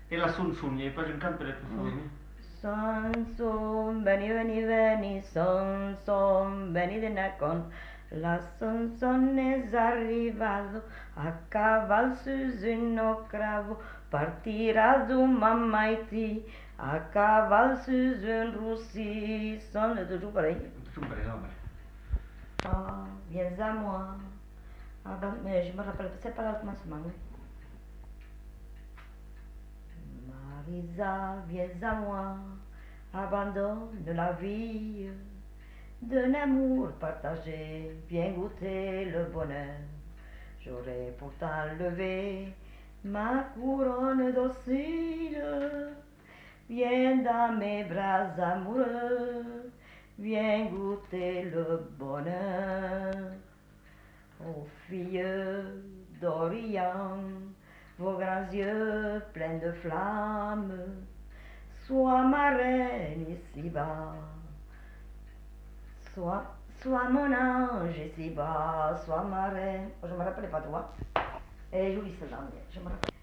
Et la Sun Sun, il n'y avait pas une canne peut-être pour ça. Son, son, beni, beni, beni, son, beni de Nacon. La son es arrivado a caval sus un cravo, partirá do mamaiti, a caval sus un roussi. Son est toujours pareil. Toujours pareil, ça, ouais. Ah, viens à moi. Ah, ben, mais je me rappelle, c'est pas là le commencement, oui. Marisa, viens à moi, abandonne la vie d'un amour partagé, viens goûter le bonheur. J'aurais pourtant levé ma couronne docile, viens dans mes bras amoureux, viens goûter le bonheur. Ô filles d'Orient, vos grands yeux pleins de flammes, sois ma reine ici-bas, sois mon ange ici-bas, sois ma reine. Oh, je me rappelais pas toi. Elle est jolie celle-là, je me rappelle.